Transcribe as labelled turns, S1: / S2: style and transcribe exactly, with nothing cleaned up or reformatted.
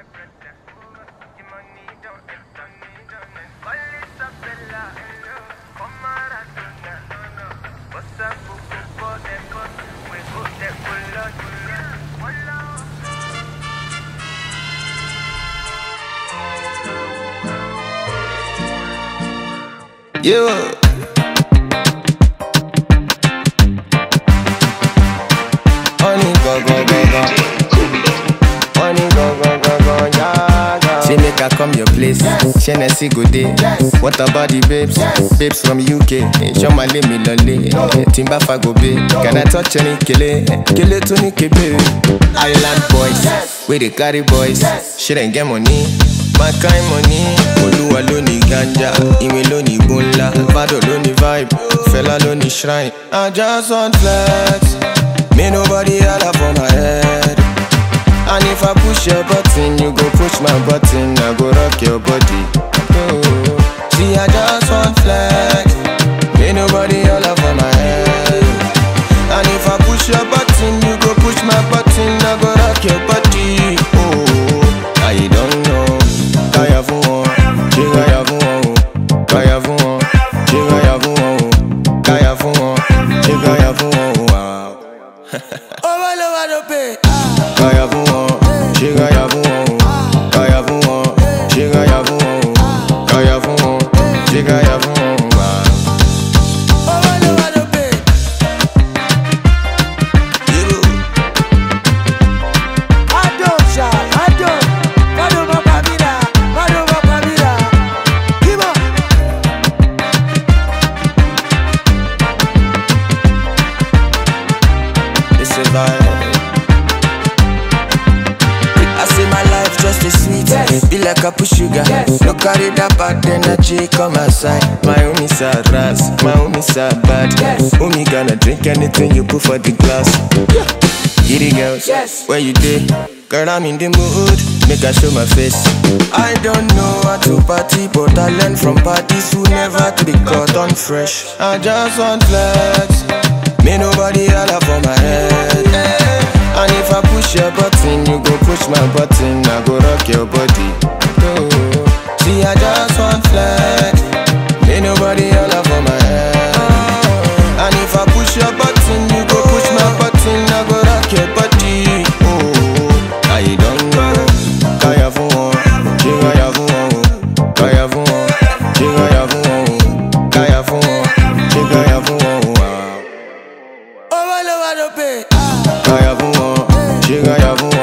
S1: Yeah. Honey, go, go, go, go. Honey, go, go, go, go, yeah, yeah. She make her come your place. Hennessy go day. What about the babes? Babes from U K. Show my name, me lolly. Timba fa go be. Can I touch any kele? Kele to ni kebe. Island boys, we they carry boys. She ain't get money. My kind money, Oluwa lo ni ganja, Ime lo ni bunla, Bado lo ni vibe, Fela lo ni shrine. I just want flex, me nobody holla for my head. And if I push your button, you go push my button, I go rock your body. Oh. See, I just want flex, me nobody holla for my head. And if I push your button, you go push my button, I go rock your body. Oh, I don't know. Kaya fún wọn, ṣé kaya fún wọn o? Kaya fún wọn, ṣé kaya fún wọn o? Kaya fún wọn, ṣé kaya fún wọn o? Owó ló wà ló pè. Kaya fún wọn, ṣé kaya fún wọn o? Kaya fún wọn, ṣé kaya fún wọn o? Kaya fún wọn, ṣé kaya fún wọn o? Owó ló wà ló pè. Adójà, adó. I say my life just a sweet, yes. Be like a push sugar, yes. No carry that bad energy, come outside. My homie sad ras, my homie sad bad, yes. Homie gonna drink anything you put for the glass, yeah. Giddy girls, yes. Where you dey? Girl, I'm in the mood, make I show my face. I don't know how to party, but I learn from parties who never to be caught on fresh. I just want flex, me nobody holla for my head. And if I push your button, you go push my button, I go rock your body. Oh. See, I just want flex, me nobody holla for my head. And if I push your button, you go push my button, I go rock your body. Oh, I don't know. Kaya fún wọn, ṣé kaya fún wọn o? Kaya fún wọn, ṣé kaya fún wọn o? Kaya fún wọn, ṣé kaya fún wọn o? Owó ló wà ló pè. Kaya fún wọn, ṣé kaya fún wọn o?